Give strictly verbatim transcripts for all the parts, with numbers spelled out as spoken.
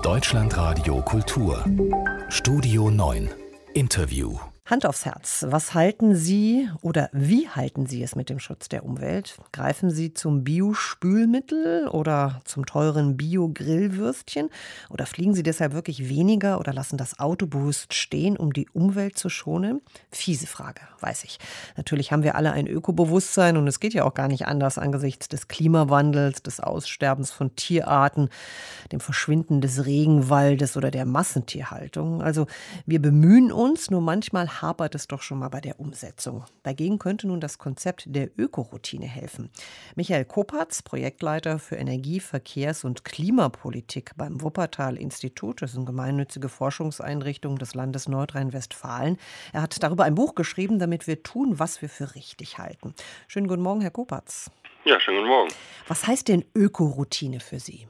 Deutschlandradio Kultur. Studio neun. Interview. Hand aufs Herz. Was halten Sie oder wie halten Sie es mit dem Schutz der Umwelt? Greifen Sie zum Bio-Spülmittel oder zum teuren Bio-Grillwürstchen? Oder fliegen Sie deshalb wirklich weniger oder lassen das Auto bewusst stehen, um die Umwelt zu schonen? Fiese Frage, weiß ich. Natürlich haben wir alle ein Ökobewusstsein und es geht ja auch gar nicht anders angesichts des Klimawandels, des Aussterbens von Tierarten, dem Verschwinden des Regenwaldes oder der Massentierhaltung. Also wir bemühen uns, nur manchmal hapert es doch schon mal bei der Umsetzung. Dagegen könnte nun das Konzept der Ökoroutine helfen. Michael Kopatz, Projektleiter für Energie-, Verkehrs- und Klimapolitik beim Wuppertal-Institut, das ist eine gemeinnützige Forschungseinrichtung des Landes Nordrhein-Westfalen. Er hat darüber ein Buch geschrieben, damit wir tun, was wir für richtig halten. Schönen guten Morgen, Herr Kopatz. Ja, schönen guten Morgen. Was heißt denn Ökoroutine für Sie?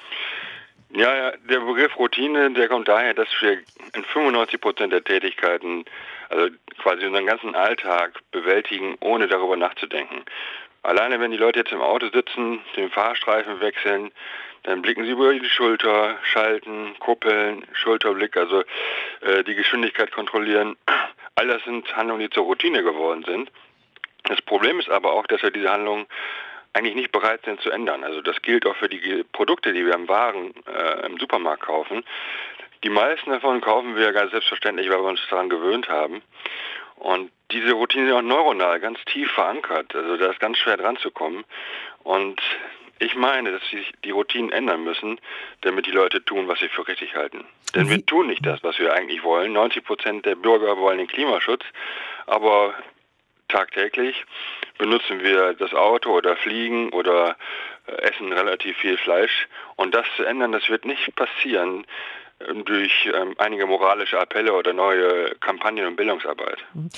Ja, ja, der Begriff Routine, der kommt daher, dass wir in fünfundneunzig Prozent der Tätigkeiten, also quasi unseren ganzen Alltag bewältigen, ohne darüber nachzudenken. Alleine wenn die Leute jetzt im Auto sitzen, den Fahrstreifen wechseln, dann blicken sie über die Schulter, schalten, kuppeln, Schulterblick, also äh, die Geschwindigkeit kontrollieren. All das sind Handlungen, die zur Routine geworden sind. Das Problem ist aber auch, dass wir diese Handlungen eigentlich nicht bereit sind zu ändern. Also das gilt auch für die Produkte, die wir im Waren äh, im Supermarkt kaufen. Die meisten davon kaufen wir ganz selbstverständlich, weil wir uns daran gewöhnt haben. Und diese Routine ist auch neuronal ganz tief verankert. Also da ist ganz schwer dran zu kommen. Und ich meine, dass sich die Routinen ändern müssen, damit die Leute tun, was sie für richtig halten. Denn wir tun nicht das, was wir eigentlich wollen. neunzig Prozent der Bürger wollen den Klimaschutz, aber tagtäglich benutzen wir das Auto oder fliegen oder essen relativ viel Fleisch. Und das zu ändern, das wird nicht passieren durch ähm, einige moralische Appelle oder neue Kampagnen und Bildungsarbeit.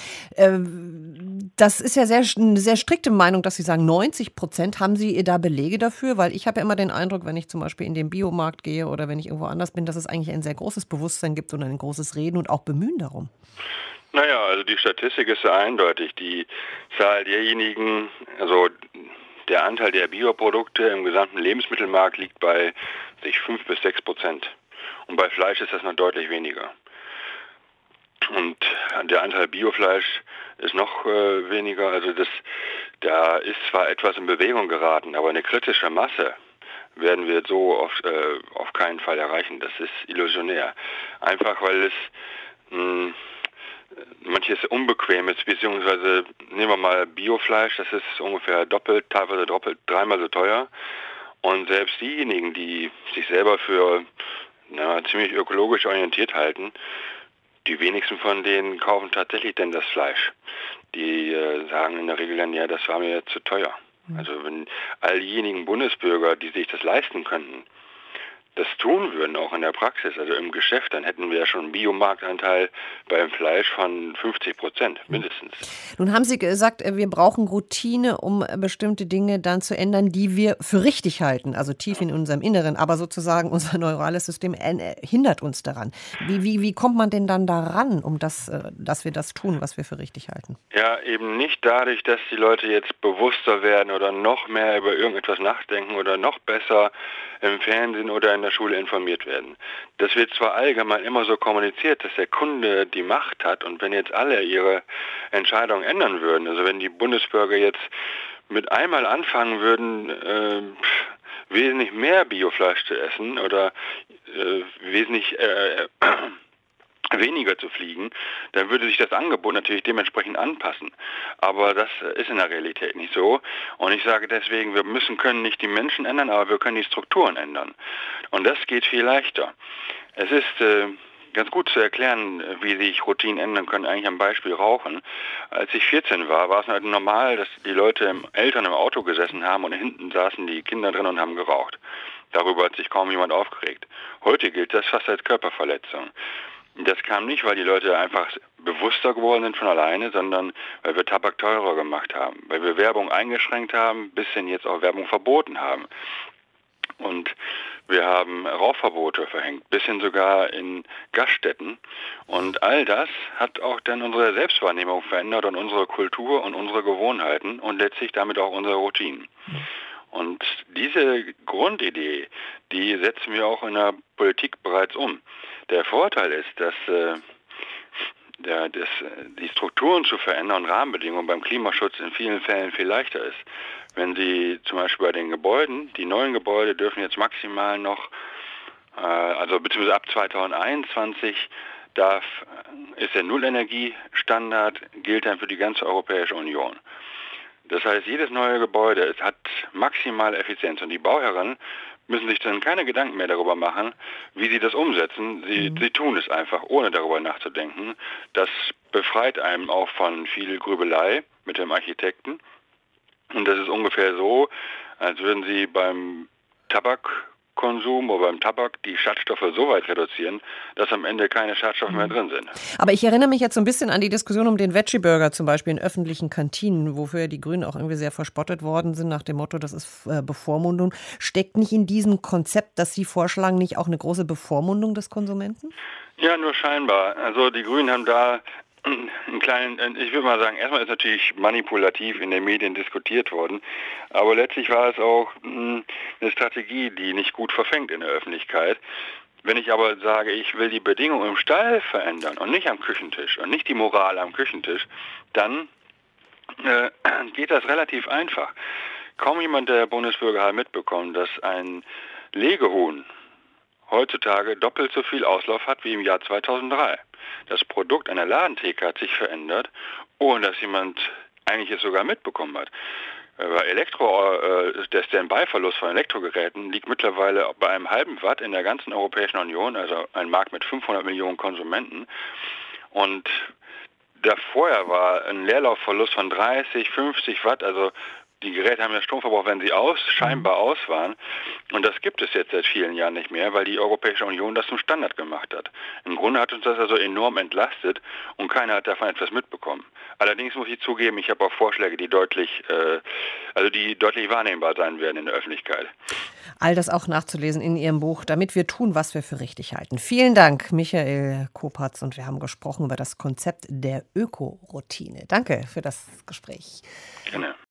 Das ist ja sehr, eine sehr strikte Meinung, dass Sie sagen, neunzig Prozent. Haben Sie da Belege dafür? Weil ich habe ja immer den Eindruck, wenn ich zum Beispiel in den Biomarkt gehe oder wenn ich irgendwo anders bin, dass es eigentlich ein sehr großes Bewusstsein gibt und ein großes Reden und auch Bemühen darum. Naja, also die Statistik ist sehr eindeutig. Die Zahl derjenigen, also der Anteil der Bioprodukte im gesamten Lebensmittelmarkt liegt bei sich fünf bis sechs Prozent. Und bei Fleisch ist das noch deutlich weniger. Und der Anteil Biofleisch ist noch äh, weniger. Also das, da ist zwar etwas in Bewegung geraten, aber eine kritische Masse werden wir so auf, äh, auf keinen Fall erreichen. Das ist illusionär. Einfach weil es mh, manches unbequem ist, beziehungsweise nehmen wir mal Biofleisch, das ist ungefähr doppelt, teilweise doppelt, dreimal so teuer. Und selbst diejenigen, die sich selber für na, ziemlich ökologisch orientiert halten, die wenigsten von denen kaufen tatsächlich denn das Fleisch. Die äh, sagen in der Regel dann, ja, das war mir jetzt zu teuer. Mhm. Also wenn all diejenigen Bundesbürger, die sich das leisten könnten, das tun würden, auch in der Praxis, also im Geschäft, dann hätten wir ja schon einen Biomarktanteil beim Fleisch von fünfzig Prozent mindestens. Nun haben Sie gesagt, wir brauchen Routine, um bestimmte Dinge dann zu ändern, die wir für richtig halten, also tief in unserem Inneren, aber sozusagen unser neurales System hindert uns daran. Wie, wie, wie kommt man denn dann daran, um das, dass wir das tun, was wir für richtig halten? Ja, eben nicht dadurch, dass die Leute jetzt bewusster werden oder noch mehr über irgendetwas nachdenken oder noch besser im Fernsehen oder in der Schule informiert werden. Das wird zwar allgemein immer so kommuniziert, dass der Kunde die Macht hat, und wenn jetzt alle ihre Entscheidung ändern würden, also wenn die Bundesbürger jetzt mit einmal anfangen würden, äh, wesentlich mehr Biofleisch zu essen oder äh, wesentlich äh, weniger zu fliegen, dann würde sich das Angebot natürlich dementsprechend anpassen. Aber das ist in der Realität nicht so. Und ich sage deswegen, wir müssen, können nicht die Menschen ändern, aber wir können die Strukturen ändern. Und das geht viel leichter. Es ist äh, ganz gut zu erklären, wie sich Routinen ändern können, eigentlich am Beispiel Rauchen. Als ich vierzehn war, war es halt normal, dass die Leute, Eltern im Auto gesessen haben und hinten saßen die Kinder drin und haben geraucht. Darüber hat sich kaum jemand aufgeregt. Heute gilt das fast als Körperverletzung. Das kam nicht, weil die Leute einfach bewusster geworden sind von alleine, sondern weil wir Tabak teurer gemacht haben, weil wir Werbung eingeschränkt haben, bis hin jetzt auch Werbung verboten haben. Und wir haben Rauchverbote verhängt, bis hin sogar in Gaststätten. Und all das hat auch dann unsere Selbstwahrnehmung verändert und unsere Kultur und unsere Gewohnheiten und letztlich damit auch unsere Routinen. Und diese Grundidee, die setzen wir auch in der Politik bereits um. Der Vorteil ist, dass äh, der, das, die Strukturen zu verändern und Rahmenbedingungen beim Klimaschutz in vielen Fällen viel leichter ist. Wenn Sie zum Beispiel bei den Gebäuden, die neuen Gebäude dürfen jetzt maximal noch, äh, also beziehungsweise ab zweitausendeinundzwanzig darf, ist der Nullenergiestandard, gilt dann für die ganze Europäische Union. Das heißt, jedes neue Gebäude es hat maximale Effizienz und die Bauherren müssen sich dann keine Gedanken mehr darüber machen, wie sie das umsetzen. Sie, mhm. sie tun es einfach, ohne darüber nachzudenken. Das befreit einem auch von viel Grübelei mit dem Architekten. Und das ist ungefähr so, als würden Sie beim Tabakkonsum oder beim Tabak die Schadstoffe so weit reduzieren, dass am Ende keine Schadstoffe mehr drin sind. Aber ich erinnere mich jetzt so ein bisschen an die Diskussion um den Veggie-Burger zum Beispiel in öffentlichen Kantinen, wofür die Grünen auch irgendwie sehr verspottet worden sind, nach dem Motto, das ist äh, Bevormundung. Steckt nicht in diesem Konzept, das Sie vorschlagen, nicht auch eine große Bevormundung des Konsumenten? Ja, nur scheinbar. Also die Grünen haben da einen kleinen, ich würde mal sagen, erstmal ist natürlich manipulativ in den Medien diskutiert worden, aber letztlich war es auch mh, eine Strategie, die nicht gut verfängt in der Öffentlichkeit. Wenn ich aber sage, ich will die Bedingungen im Stall verändern und nicht am Küchentisch und nicht die Moral am Küchentisch, dann äh, geht das relativ einfach. Kaum jemand der Bundesbürger hat mitbekommen, dass ein Legehuhn heutzutage doppelt so viel Auslauf hat wie im Jahr zweitausenddrei. Das Produkt einer Ladentheke hat sich verändert, ohne dass jemand eigentlich es sogar mitbekommen hat. Bei Elektro, äh, der Standby-Verlust von Elektrogeräten liegt mittlerweile bei einem halben Watt in der ganzen Europäischen Union, also ein Markt mit fünfhundert Millionen Konsumenten. Und da vorher war ein Leerlaufverlust von dreißig, fünfzig Watt, also die Geräte haben ja Stromverbrauch, wenn sie aus, scheinbar aus waren. Und das gibt es jetzt seit vielen Jahren nicht mehr, weil die Europäische Union das zum Standard gemacht hat. Im Grunde hat uns das also enorm entlastet und keiner hat davon etwas mitbekommen. Allerdings muss ich zugeben, ich habe auch Vorschläge, die deutlich, äh, also die deutlich wahrnehmbar sein werden in der Öffentlichkeit. All das auch nachzulesen in Ihrem Buch, damit wir tun, was wir für richtig halten. Vielen Dank, Michael Kopatz, und wir haben gesprochen über das Konzept der Ökoroutine. Danke für das Gespräch. Gerne.